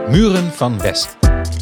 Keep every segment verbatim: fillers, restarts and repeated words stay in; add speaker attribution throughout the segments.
Speaker 1: Muren van West.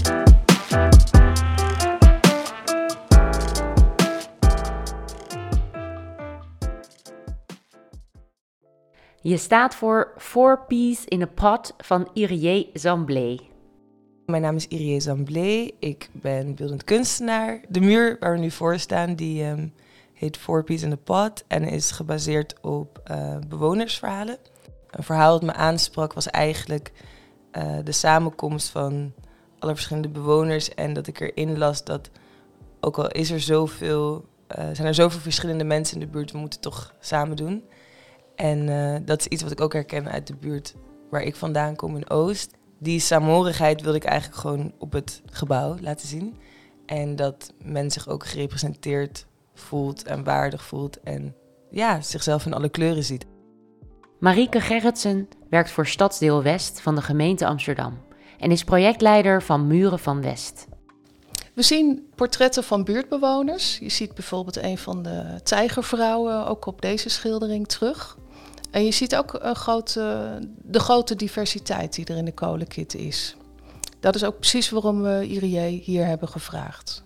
Speaker 2: Je staat voor Four Peas in a Pot van Irie Zamblé.
Speaker 3: Mijn naam is Irie Zamblé, ik ben beeldend kunstenaar. De muur waar we nu voor staan, die um, heet Four Peas in a Pot en is gebaseerd op uh, bewonersverhalen. Een verhaal dat me aansprak was eigenlijk uh, de samenkomst van alle verschillende bewoners en dat ik erin las dat, ook al is er zoveel, uh, zijn er zoveel verschillende mensen in de buurt, we moeten het toch samen doen. En uh, dat is iets wat ik ook herken uit de buurt waar ik vandaan kom in Oost. Die saamhorigheid wilde ik eigenlijk gewoon op het gebouw laten zien. En dat men zich ook gerepresenteerd voelt en waardig voelt en ja, zichzelf in alle kleuren ziet.
Speaker 2: Marieke Gerritsen werkt voor Stadsdeel West van de gemeente Amsterdam en is projectleider van Muren van West.
Speaker 4: We zien portretten van buurtbewoners. Je ziet bijvoorbeeld een van de tijgervrouwen ook op deze schildering terug. En je ziet ook een grote, de grote diversiteit die er in de kolenkit is. Dat is ook precies waarom we Irie hier hebben gevraagd.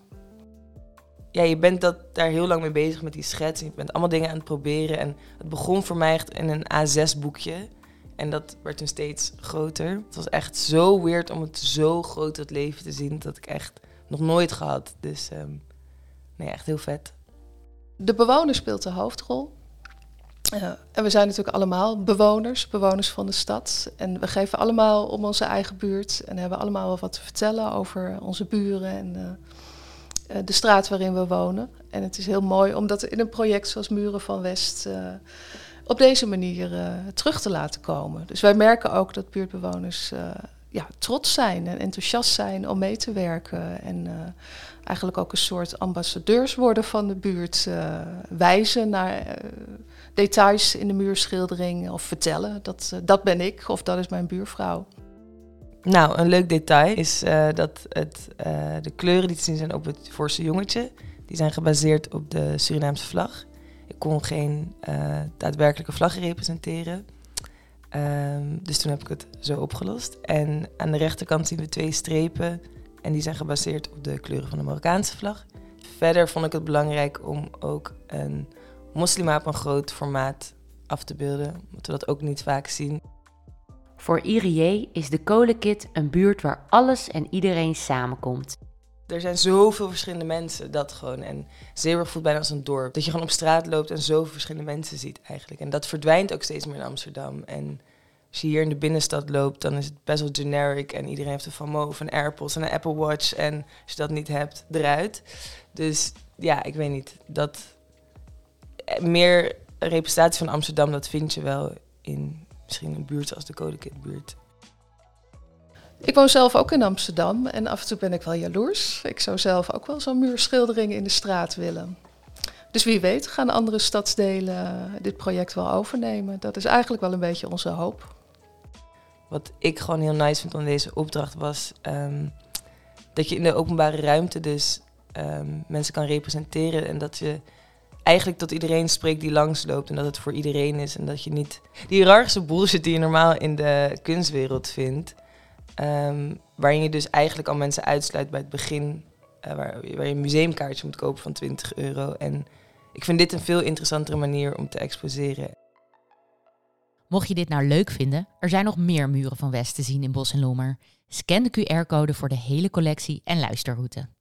Speaker 3: Ja, je bent dat, daar heel lang mee bezig met die schets. Je bent allemaal dingen aan het proberen. En het begon voor mij echt in een A zes boekje. En dat werd toen steeds groter. Het was echt zo weird om het zo groot het leven te zien. Dat ik echt nog nooit gehad. Dus um, nee, echt heel vet.
Speaker 4: De bewoner speelt de hoofdrol. Uh, en we zijn natuurlijk allemaal bewoners, bewoners van de stad. En we geven allemaal om onze eigen buurt. En hebben allemaal wel wat te vertellen over onze buren en uh, uh, de straat waarin we wonen. En het is heel mooi om dat in een project zoals Muren van West uh, op deze manier uh, terug te laten komen. Dus wij merken ook dat buurtbewoners uh, ja, trots zijn en enthousiast zijn om mee te werken. En uh, eigenlijk ook een soort ambassadeurs worden van de buurt. Uh, wijzen naar uh, details in de muurschildering of vertellen. Dat, uh, dat ben ik of dat is mijn buurvrouw.
Speaker 3: Nou, een leuk detail is uh, dat het, uh, de kleuren die te zien zijn op het voorste jongetje, die zijn gebaseerd op de Surinaamse vlag. Ik kon geen uh, daadwerkelijke vlag representeren. Um, dus toen heb ik het zo opgelost. En aan de rechterkant zien we twee strepen en die zijn gebaseerd op de kleuren van de Marokkaanse vlag. Verder vond ik het belangrijk om ook een moslima op een groot formaat af te beelden, omdat we dat ook niet vaak zien.
Speaker 2: Voor Irie is de kolenkit een buurt waar alles en iedereen samenkomt.
Speaker 3: Er zijn zoveel verschillende mensen, dat gewoon. En Zeeburg voelt bijna als een dorp. Dat je gewoon op straat loopt en zoveel verschillende mensen ziet eigenlijk. En dat verdwijnt ook steeds meer in Amsterdam. En als je hier in de binnenstad loopt, dan is het best wel generic. En iedereen heeft een Van Moof, een AirPods en een Apple Watch. En als je dat niet hebt, eruit. Dus ja, ik weet niet. Dat meer representatie van Amsterdam, dat vind je wel in misschien een buurt als de Kolenkitbuurt.
Speaker 4: Ik woon zelf ook in Amsterdam en af en toe ben ik wel jaloers. Ik zou zelf ook wel zo'n muurschildering in de straat willen. Dus wie weet gaan andere stadsdelen dit project wel overnemen. Dat is eigenlijk wel een beetje onze hoop.
Speaker 3: Wat ik gewoon heel nice vind aan deze opdracht was um, dat je in de openbare ruimte dus um, mensen kan representeren. En dat je eigenlijk tot iedereen spreekt die langsloopt en dat het voor iedereen is. En dat je niet die hiërarchische bullshit die je normaal in de kunstwereld vindt. Um, waarin je dus eigenlijk al mensen uitsluit bij het begin, uh, waar, waar je een museumkaartje moet kopen van twintig euro. En ik vind dit een veel interessantere manier om te exposeren.
Speaker 5: Mocht je dit nou leuk vinden, er zijn nog meer Muren van West te zien in Bos en Lommer. Scan de Q R-code voor de hele collectie en luisterroute.